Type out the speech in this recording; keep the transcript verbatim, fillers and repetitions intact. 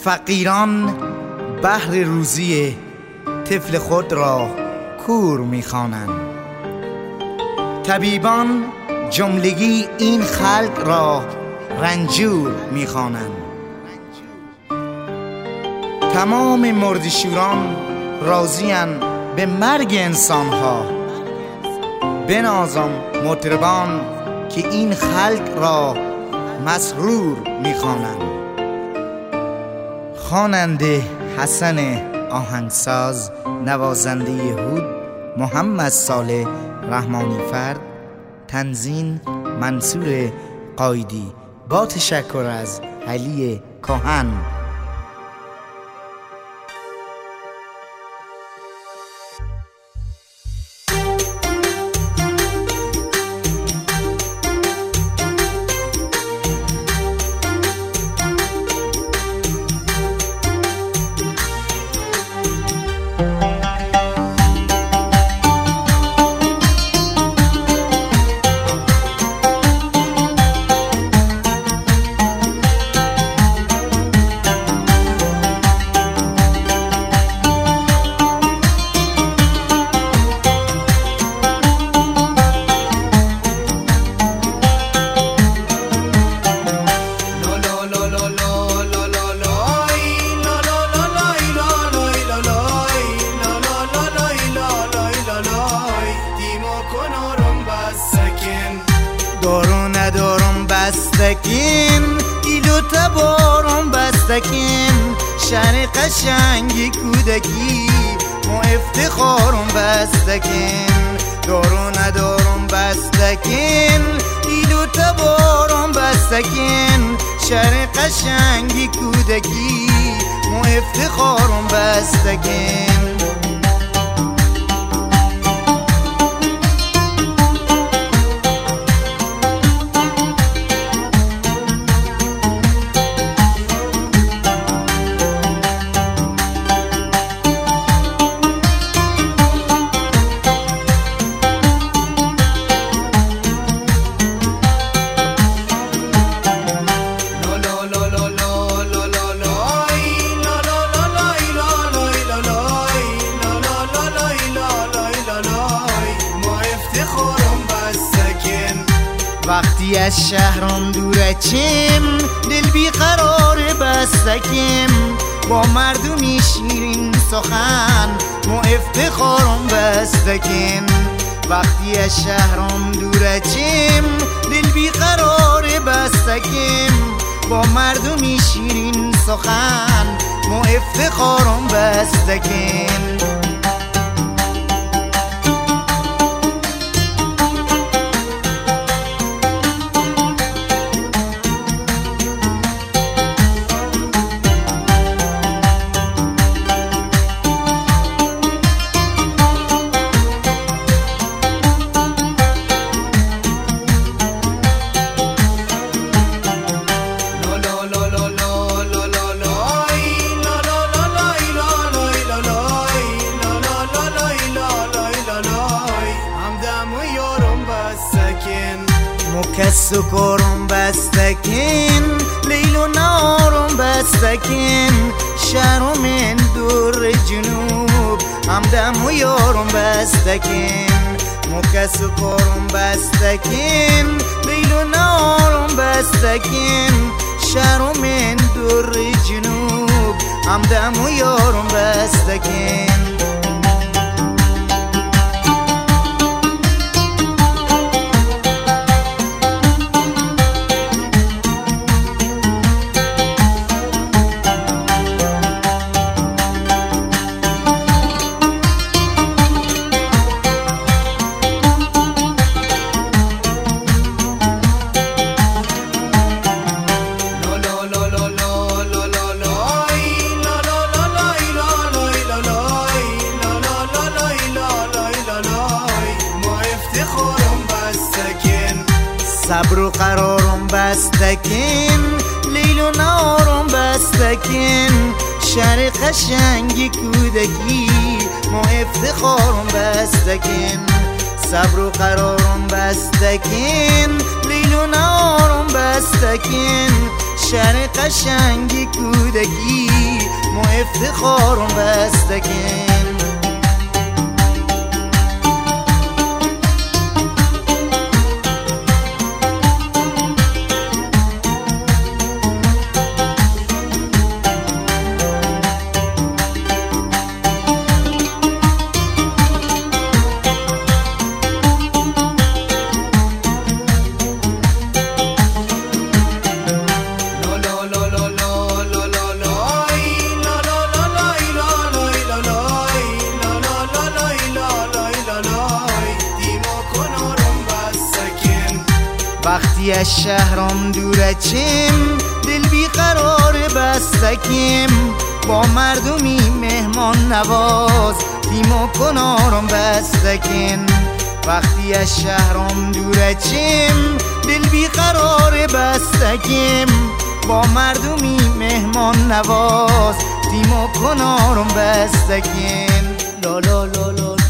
فقیران بهر روزی طفل خود را کور می‌خوانند. طبیبان جملگی این خلق را رنجور می‌خوانند. تمام مردشوران راضی‌اند به مرگ انسان‌ها. بنازم مطربان که این خلق را مسرور می‌خوانند. خواننده حسن آهنگساز، نوازنده یهود محمد صالح رحمانی فرد، تنظیم منصور قایدی، با تشکر از علی کاهن. دارو ندارم بستکین، ایلو تبارم بستکین، شهر قشنگی کودکی ما افتخارم بستکین. دارو ندارم بستکین، ایلو تبارم بستکین، شهر قشنگی کودکی ما افتخارم بستکین. وقتی از شهرم دورچیم، دل بیقرار بستکیم، با مردمی شیرین سخن ما افتخارم بستکیم. وقتی از شهرم دورچیم، دل بیقرار بستکیم، با مردمی شیرین سخن ما افتخارم بستکیم. کس و کارم بستکین، لیل و نهارم بستکین، شهرم من دور جنوب همدم و یارم بستکین. مکس و کارم بستکین، لیل و نهارم بستکین، شهرم من دور جنوب همدم و یارم بستکین. صبر و قرارم بستکین، لیل و نهارم بستکین، شهر قشنگی کودکی ما افتخارم بستکین. صبر و قرارم بستکین لیل و نهارم بستکین شهر قشنگی کودکی ما افتخارم بستکین وقتی از شهرم دوره چیم دل بیقرار بستکیم با مردمی مهمان نواز تیم و کنارم بستکین وقتی از شهرم دوره چیم دل بیقرار بستکیم با مردمی مهمان نواز تیم و کنارم بستکین لا لا لا لا